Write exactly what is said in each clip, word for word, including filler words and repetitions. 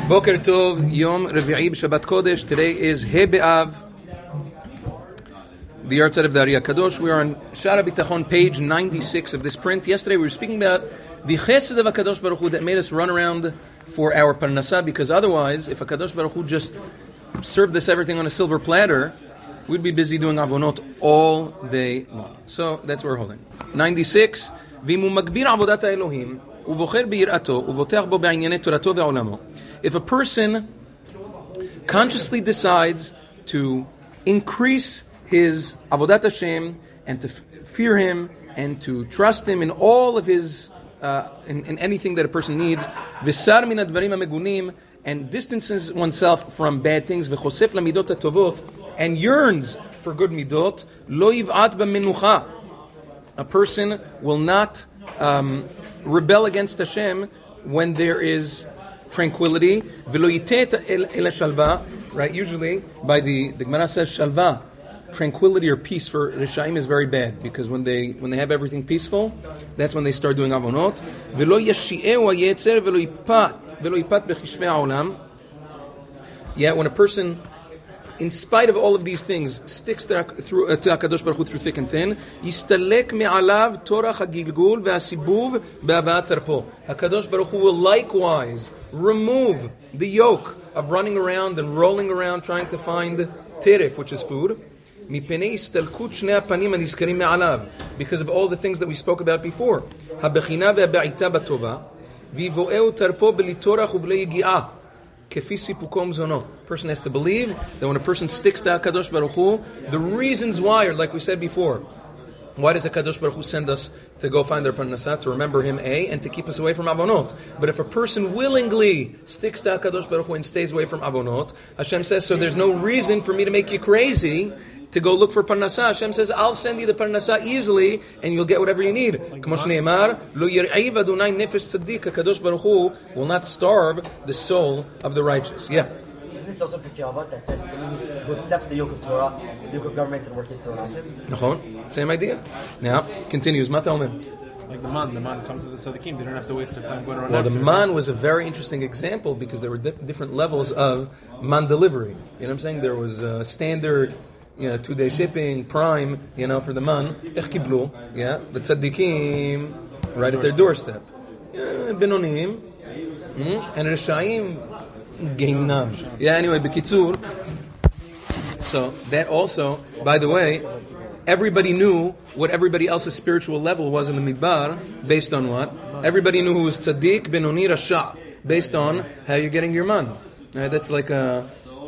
Boker Tov, Yom Revi'i B'Shabbat Kodesh. Today is He B'Av, the Yartzeit of the Ari HaKadosh. We are on Shara B'Tachon, page ninety-six of this print. Yesterday we were speaking about the Chesed of HaKadosh Baruch Hu that made us run around for our Parnasah, because otherwise, if HaKadosh Baruch Hu just served us everything on a silver platter, we'd be busy doing avonot all day long. So that's what we're holding. ninety-six, V'imu magbir avodat ha'Elohim, uvocher b'yirato, uvotech bo b'inyanei torato ve'olamo. If a person consciously decides to increase his avodat Hashem and to f- fear Him and to trust Him in all of his, uh, in, in anything that a person needs, v'sar min advarim ha'megunim, and distances oneself from bad things, v'chosef lamidot hatovot, and yearns for good midot, lo yiv'at b'menucha. A person will not um, rebel against Hashem when there is tranquility. V'lo yitet el shalva. Right? Usually, by the the Gemara says shalva, tranquility or peace for Rishaim is very bad, because when they when they have everything peaceful, that's when they start doing avonot. V'lo yashi'eu ha'yetzer v'lo yipat v'lo yipat b'chishvei ha'olam. Yet when a person, in spite of all of these things, sticks to, through, uh, to HaKadosh Baruch Hu through thick and thin, yistalek me'alav torach ha'gilgul ve'asibuv be'avat tarpo. HaKadosh Baruch Hu will likewise remove the yoke of running around and rolling around trying to find teref, which is food, mipnei istalkut shnei hapanim hanizkarim me'alav, because of all the things that we spoke about before. Ha'bechina ve'ba'ita batova v'ivo'eu tarpo b'litorach u'v'lo yigi'ah. Person has to believe that when a person sticks to HaKadosh Baruch Hu, the reasons why are like we said before. Why does HaKadosh Baruch Hu send us to go find our Parnasah? To remember Him, A, and to keep us away from Avonot. But if a person willingly sticks to HaKadosh Baruch Hu and stays away from Avonot, Hashem says, so there's no reason for me to make you crazy to go look for Parnasah. Hashem says, I'll send you the Parnasah easily, and you'll get whatever you need. Kamo shneimar, lo yir'iv Adonai nefesh tzaddik. HaKadosh Baruch Hu will not starve the soul of the righteous. Yeah. Isn't this also Pirkei Avot that says someone who accepts the yoke of Torah, the yoke of government, and work is still around him? Nachon. Same idea. Now, continues. Mata omer. Like the man, the man comes to the Tzaddikim, they don't have to waste their time going around. Well, after. the man was a very interesting example, because there were di- different levels of man delivery. You know what I'm saying? There was uh, standard, you know, two-day shipping, prime, you know, for the man. Ech kiblu, yeah, the tzaddikim, right at their doorstep. Yeah, benonim, mm, and Rishaim, geinam. Yeah, anyway, bekitzur. So that also, by the way, everybody knew what everybody else's spiritual level was in the Midbar, based on what? Everybody knew who was tzaddik, benoni, rasha, based on how you're getting your man. Right, that's like a,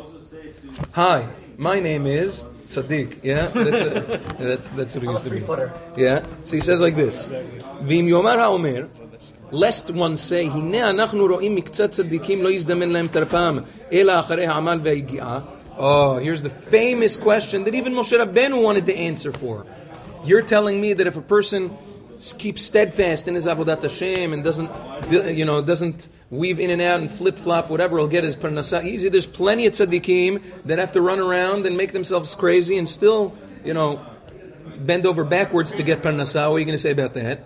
hi, my name is Tzaddik, yeah? That's, a, that's, that's what it used to be. Yeah? So he says like this, V'im yomar ha'omer, lest one say, Hine anachnu ro'im miktzat tzaddikim lo yizdamen lahem tarpam, ela acharei ha'amal ve'higi'ah. Oh, here's the famous question that even Moshe Rabbeinu wanted to answer for. You're telling me that if a person keeps steadfast in his avodat Hashem and doesn't, you know, doesn't weave in and out and flip flop, whatever, he'll get his parnasah easy. There's plenty of tzaddikim that have to run around and make themselves crazy and still, you know, bend over backwards to get parnasah. What are you going to say about that?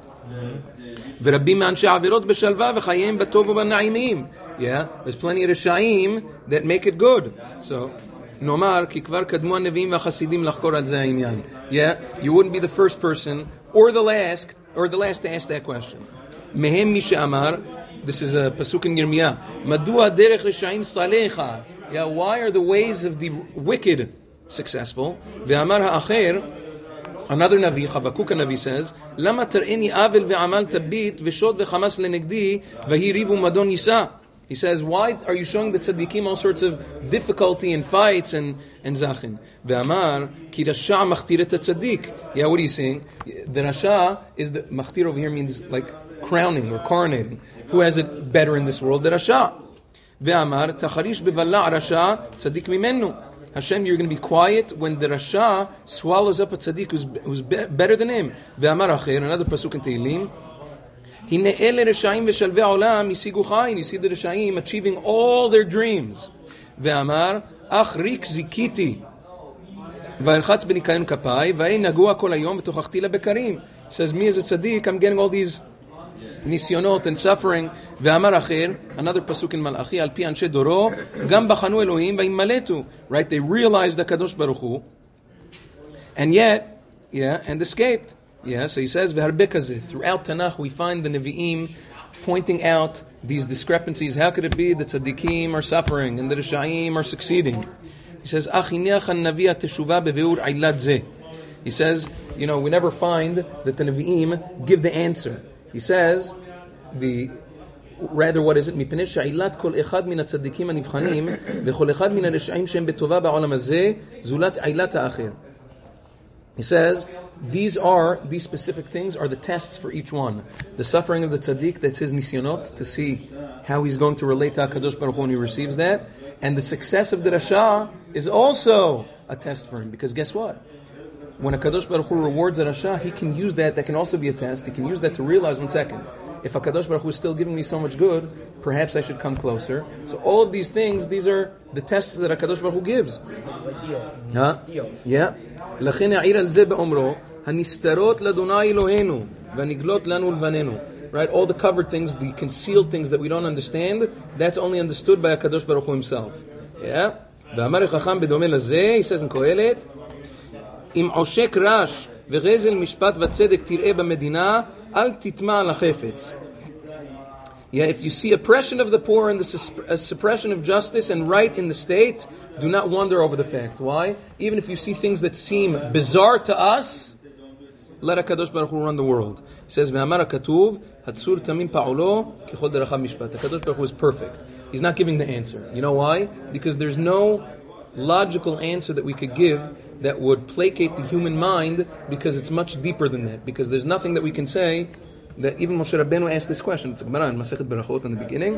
Yeah, there's plenty of Rishaim that make it good. So, Nomar ki kvar kadmu hanevim v'chasidim lachkor al zeh ha'inyan. Yeah, you wouldn't be the first person or the last or the last to ask that question. Mehem mi she'amar. This is a pasuk in Yirmiyah. Madua derech Rishaim salecha. Yeah, why are the ways of the wicked successful? Ve'amar ha'acher. Another Navi, Chavakuk Navi says, Lama ter'eni avel ve'amal tabit v'shod ve'chamas le'negdi v'hi rivu madon yisa. He says, why are you showing the tzaddikim all sorts of difficulty and fights and, and zachin? Ve'amar, ki rasha machtir et tzaddik. Yeah, what are you saying? The rasha is the, machtir over here means like crowning or coronating. Who has it better in this world? The rasha. Ve'amar, tacharish bevalla rasha tzaddik mimenu. Hashem, you're going to be quiet when the rasha swallows up a tzaddik who's, who's be, better than him. Ve'amar acher, another pasuk in Tehillim, Hine ele reshaim v'shalvei olam yisigu chayin. You see the reshaim achieving all their dreams. Ve'amar, ach rik zikiti, v'elchatz b'nikayon kapai, v'ei nagua kol hayom v'tochachti lebekarim. Says, me as a tzaddik, I'm getting all these nisyonot and suffering. Ve'amar acher, another pasuk in Malachi, al pi anshe doro, gam bachanu Elohim v'imaletu. Right? They realized the Kadosh Baruch Hu, and yet, yeah, and escaped. Yeah, so he says, V'harbe kazeh. Throughout Tanakh, we find the Nevi'im pointing out these discrepancies. How could it be that tzaddikim are suffering and the Rishayim are succeeding? He says, He says, you know, we never find that the Nevi'im give the answer. He says, the rather, what is it? מפני שעילת כל אחד מן הצדיקים הנבחנים וכל אחד מן הרשעים שהם בטובה בעולם הזה זולת עילת האחר. He says, these are, these specific things are the tests for each one. The suffering of the tzaddik, that's his nisyonot, to see how he's going to relate to HaKadosh Baruch Hu when he receives that. And the success of the Rasha is also a test for him. Because guess what? When HaKadosh Baruch Hu rewards a Rasha, he can use that, that can also be a test. He can use that to realize, one second, if HaKadosh Baruch Hu is still giving me so much good, perhaps I should come closer. So all of these things, these are the tests that HaKadosh Baruch Hu gives. Huh? Yeah. לכן יעיר על זה באומרו, הנסתרות לאדוני אלוהינו, והנגלות לנו לבנינו. Right? All the covered things, the concealed things that we don't understand, that's only understood by HaKadosh Baruch Hu himself. Yeah? ואמר החכם בדומה לזה, he says in קהלת, אם עושק רש וגזל משפט וצדק תראה במדינה, אל תטמע על החפץ. Yeah, if you see oppression of the poor and the sus- uh, suppression of justice and right in the state, do not wonder over the fact. Why? Even if you see things that seem bizarre to us, let HaKadosh Baruch Hu run the world. He says, "Ve'amar HaKatuv, Hatzur tamim pa'olo, kichol derachav mishpat." HaKadosh Baruch Hu is perfect. He's not giving the answer. You know why? Because there's no logical answer that we could give that would placate the human mind, because it's much deeper than that. Because there's nothing that we can say that even Moshe Rabbeinu asked this question. It's a Gemara in Masechet Berachot in the beginning.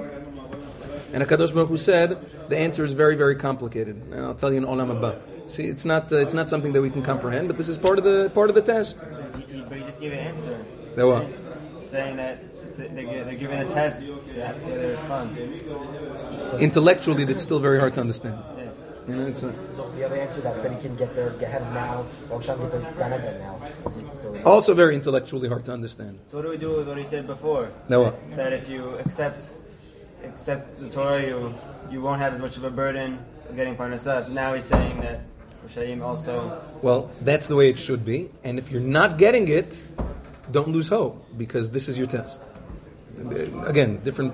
And HaKadosh Baruch Hu said, the answer is very, very complicated. And I'll tell you in Olam Haba. See, it's not uh, it's not something that we can comprehend, but this is part of the part of the test. But he, but he just gave an answer. That what? Saying that it's a, they're, they're giving a test to say they respond. Intellectually, that's still very hard to understand. Yeah. You know, it's a, So the other answer that said he can get there, get ahead now, or Hashem is a Gan Eden now. So, so also very intellectually hard to understand. So what do we do with what he said before? That what? That if you accept accept the Torah, you you won't have as much of a burden of getting parnasah. Now he's saying that Rishayim also. Well, that's the way it should be. And if you're not getting it, don't lose hope, because this is your test. Again, different.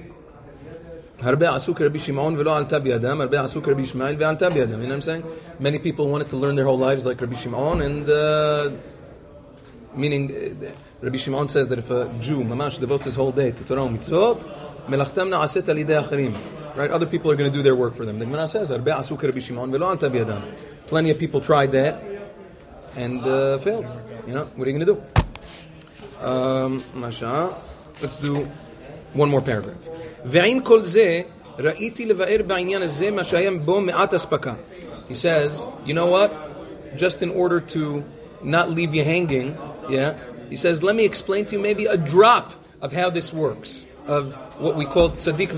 הרבה עשו כרבי שמעון ולא עלתה בידם, הרבה עשו כרבי ישמעאל ועלתה בידם. You know what I'm saying? Many people wanted to learn their whole lives like Rabbi Shimon, and uh, meaning uh, Rabbi Shimon says that if a Jew, mamash, devotes his whole day to Torah and mitzvot, melachtam na'aset al yidei acharim. Right? Other people are going to do their work for them. The Gemara says, הרבה עשו כרבי שמעון ולא עלתה בידם. Plenty of people tried that and uh, failed. You know, what are you going to do? Um, masha. Let's do one more paragraph. ועם כל זה, ראיתי לבאר בעניין הזה מה שהיה בו מעט אספקה. He says, you know what? Just in order to not leave you hanging, yeah, he says, let me explain to you maybe a drop of how this works, of what we call tzaddik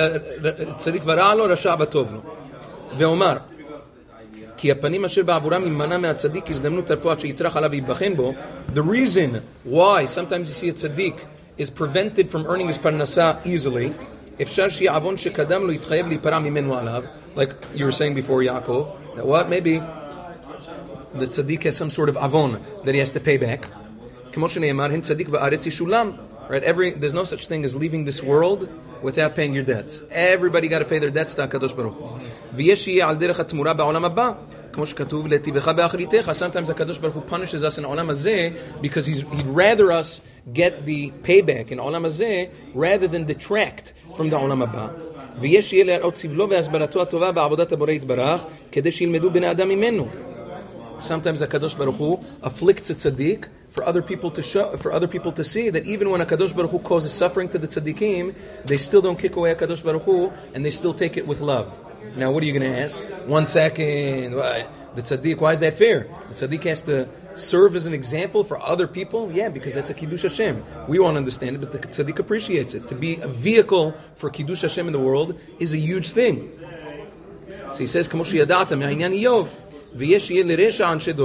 vara lo, rasha batov lo. ואומר, כי הפנים אשר בעבורם ימנע מהצדיק הזדמנות הרפואה שיטרח עליו ויבחן בו. The reason why sometimes you see a tzaddik is prevented from earning his parnasah easily, אפשר שיהיה עוון שקדם לו יתחייב להיפרע ממנו עליו, like you were saying before, Yaakov, that what, maybe the tzaddik has some sort of avon that he has to pay back. כמו שנאמר, הן צדיק בארץ ישולם. Right? Every, there's no such thing as leaving this world without paying your debts. Everybody got to pay their debts to HaKadosh Baruch Hu. ויש יהיה על דרך התמורה בעולם הבא, כמו שכתוב, להיטיבך באחריתך. Sometimes HaKadosh Baruch Hu punishes us in עולם הזה because he's, he'd rather us get the payback in עולם הזה rather than detract from the עולם הבא. ויש יהיה להראות סבלו והסברתו הטובה בעבודת הבורא יתברך כדי שילמדו בני אדם ממנו. Sometimes HaKadosh Baruch Hu afflicts a tzaddik for other people to show, for other people to see that even when HaKadosh Baruch Hu causes suffering to the tzaddikim, they still don't kick away HaKadosh Baruch Hu, and they still take it with love. Now, what are you going to ask? One second, why? The tzaddik, why is that fair? The tzaddik has to serve as an example for other people? Yeah, because that's a Kiddush Hashem. We won't understand it, but the tzaddik appreciates it. To be a vehicle for Kiddush Hashem in the world is a huge thing. So he says, כמו שידעת מהעניין איוב, ויש יהיה לרשע אנשי דורו,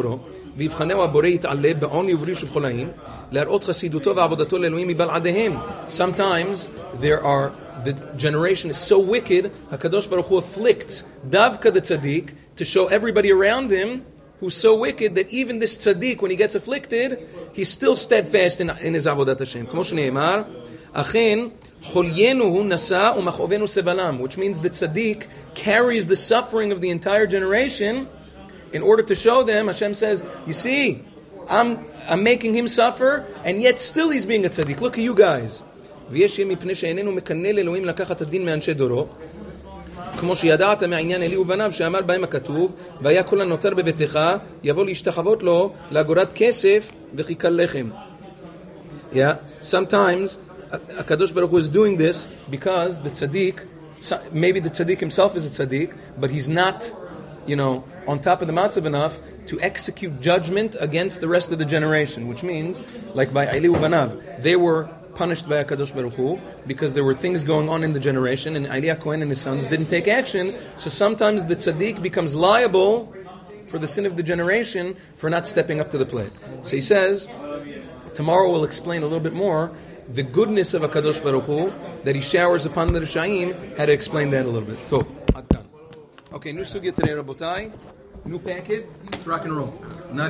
ויבחנהו הבורא יתעלה בעוני ובריש ובחולאים להראות חסידותו ועבודתו לאלוהים מבלעדיהם. Sometimes there are, the generation is so wicked, HaKadosh Baruch Hu afflicts Davka the tzaddik to show everybody around him who's so wicked that even this tzaddik, when he gets afflicted, he's still steadfast in, in his avodat Hashem. כמו שנאמר, אכן חוליינו נשא ומכאובנו סבלם, which means the tzaddik carries the suffering of the entire generation in order to show them. Hashem says, you see, I'm, I'm making him suffer, and yet still he's being a tzaddik. Look at you guys. ויש יהיה מפני שאיננו מקנא לאלוהים לקחת הדין מאנשי דורו, כמו שידעת מהעניין אלי ובניו שאמר בהם הכתוב, והיה כל הנותר בביתך יבוא להשתחוות לו לאגורת כסף וחיכה לחם. Yeah, sometimes HaKadosh Baruch Hu is doing this because the tzaddik, maybe the tzaddik himself is a tzaddik, but he's not, you know, on top of the matzav enough to execute judgment against the rest of the generation, which means, like by Eli Ubanav, they were punished by HaKadosh Baruch Hu because there were things going on in the generation, and Eli HaKohen and his sons didn't take action, so sometimes the tzaddik becomes liable for the sin of the generation for not stepping up to the plate. So he says, tomorrow we'll explain a little bit more the goodness of HaKadosh Baruch Hu that he showers upon the Rishaim, how to explain that a little bit. So, okay, new sugya today, Rabotai, new packet, it's rock and roll. Not